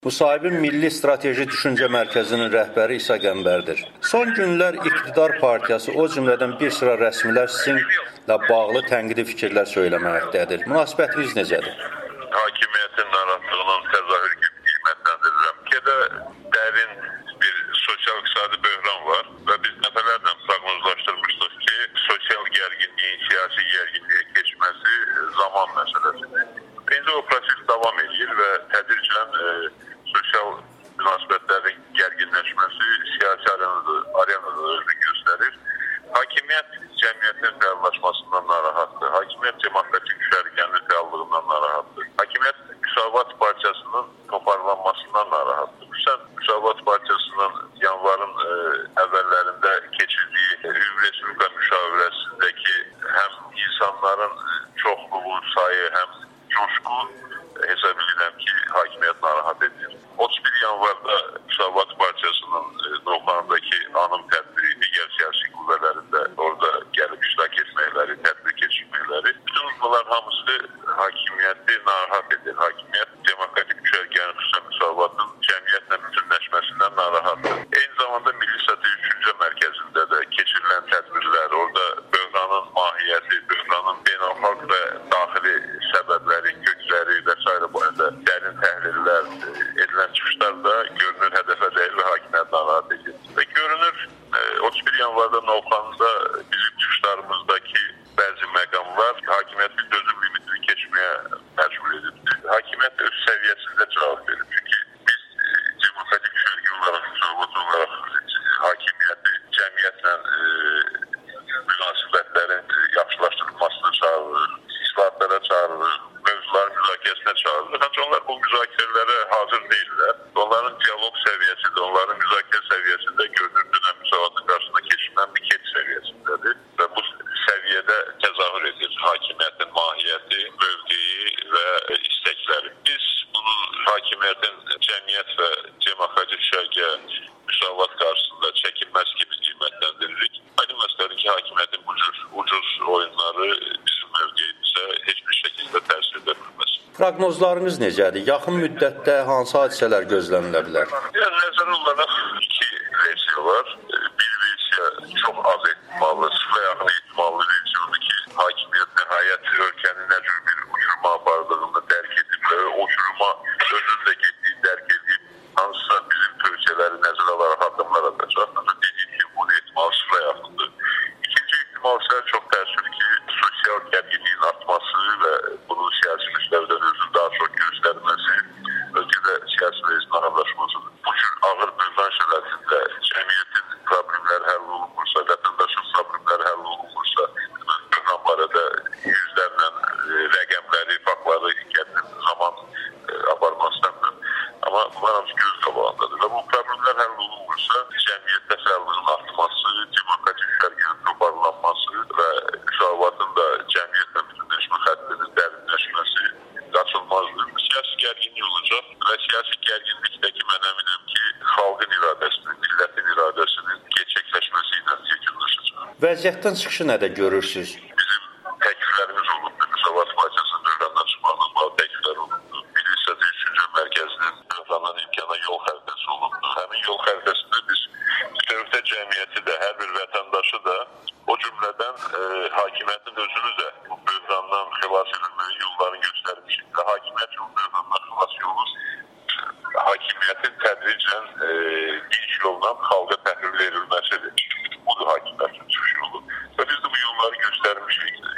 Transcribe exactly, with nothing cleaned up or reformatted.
Müsahibin Milli Strateji Düşüncə Mərkəzinin rəhbəri İsa Qəmbərdir. Son günlər İqtidar Partiyası, o cümlədən bir sıra rəsmilər sizinlə bağlı tənqidi fikirlər söyləməkdədir. Münasibətiniz necədir? Hakimiyyətin narahatlığının təzahür kimi qiymətləndirirəm. Türkiyədə dərin bir sosial-iqtisadi böhran var və biz dəfələrlə proqnozlaşdırmışdıq ki, sosial gərginliyin siyasi gərginliyə keçməsi zaman məsələsidir. İndi o proses davam edir və tədricən e, sosial münasibətlərin gərginləşməsi siyasi arenada, arenada özünü göstərir. Hakimiyyət cəmiyyətin fəallaşmasından narahatdır. Hakimiyyət demokratik düşərgənin fəallığından narahatdır. Hakimiyyət Müsavat Partiyasının toparlanmasından narahatdır. Xüsusən Müsavat Partiyasının yanvarın e, əvvəllərində keçirdiyi Ümumi Respublika müşavirəsindəki həm insanların çoxluğu, sayı, həm coşku hesab edirəm ki, hakimiyyət narahat edir. otuz bir yanvarda Müsavat Partiyasının Novxanındakı anım tədbiri, digər siyasi qüvvələrində orada gəlib iştirak etməkləri, tədbir keçirməkləri. Bütün bunlar hamısı hakimiyyəti narahat edir. Hakimiyyət demokratik düşərgənin, xüsusən Müsavatın cəmiyyətlə bütünləşməsindən narahatdır. Eyni zamanda Milli Strateji Düşüncə Mərkəzində də keçirilən tədbirlər, orada böhranın mahiyyəti, böhranın beynəlxalq və daxili səbəbləri, kökləri və s. boyunda dərin təhlillər, edilən çıxışlar da görünür hədəfə deyil və hakimiyyət narahat edir. Və görünür otuz bir yanvarda Novxanında bizim çıxışlarımızdakı bəzi məqamlar hakimiyyətin dözüm limitini keçməyə məcbur edibdir. Hakimiyyət öz səviyyəsində cavab verir. Çünki biz demokratik düşərgə olaraq, Müsavat olaraq hakimiyyəti cəmiyyətlə münasibətlərin yaxşılaşdırılmasını çağırırıq, islahatlara çağırırıq, mövzuların müzakirəsinə çağırırıq. Ancaq onlar bu müzakirələrə hazır deyirlər. Onların dialoq səviyyəsində, onların müzakirə səviyyəsində görünür dünən Müsavatın qarşısında keçirilən bir keç səviyyəsindədir. Və bu səviyyədə təzahür edir hakimiyyətin mahiyyəti, mövqeyi və istəkləri. Biz bunu hakimiyyətin cəmiyyət və demokratik düşərgə Müsavat qarşısında çəkilməz kimi qiymətləndiririk. Aynı məsələdir ki, hakimiyyətin bu cür ucuz oyunları bizim mövqeyimizə heç bir şəkildə təsir edə bilməz. Proqnozlarınız necədir? Yaxın müddətdə hansı hadisələr gözlənilə bilər? Yəni, nəzərə olaraq iki versiya var. Bir versiya çox az ehtimallı, sıfıra yaxın ehtimallı versiyadır ki, hakimiyyət nəhayət ölkənin nə cür bir uçurma apardığını dərk edib və o uçuruma özünün də getdiyi dərk edib, hansısa bizim tövsiyələri nəzərə alaraq addımlar atacaq. Dediyim ki, bu ehtimal sıfıra yaxındır. İkinci ehtimal isə çox təəssüf ki, sosial gərginliyin artması və bunun siyasi müstəvidən özünü daha çox göstərməsi, ölkədə siyasi meclisin ağırlaşmasıdır. Bu cür ağır böhran şəraitində cəmiyyətin problemləri həll olunmursa, vətəndaşın problemləri həll olunmursa, böhran barədə yüzlərlə rəqəmləri, faktları gətirib zaman aparmaq istəmirəm. Amma bunlar hamısı göz qabağındadır. Və bu problemlər həll olunmursa, cəmiyyətdə fəallığın artması, demokratik düşərgənin toparlanması və Müsavatın da cəmiyyətlə bütünləşmə xəttinin dərinləşməsi qaçılmazdır. Siyasi gərginlik olacaq və siyasi gərginlikdəki mən əminəm ki, xalqın iradəsinin, millətin iradəsinin gerçəkləşməsi ilə yekunlaşacaq. Vəziyyətdən çıxışı nədə görürsünüz? Bizim təkliflərimiz olubdur. Müsavat Partiyasının böhrandan çıxmaqla bağlı təkliflər olubdur. Milli Strateji Düşüncə Mərkəzinin böhrandan imkana yol xəritəsi olubdur. Həmin yol xəritəsində biz bütövlükdə cəmiyyəti də, hər bir vətəndaşı da, o cümlədən e, hakimiyyətin özünü də bu böhrandan xilas edilməyi yollarını göstərmişik. Və hakimiyyət yolu böhrandan xilas yolu hakimiyyətin tədricən e, dinç yolla xalqa təhvil verilməsidir. Budur hakimiyyətin çıxış yolu. Və biz də bu yolları göstərmişik.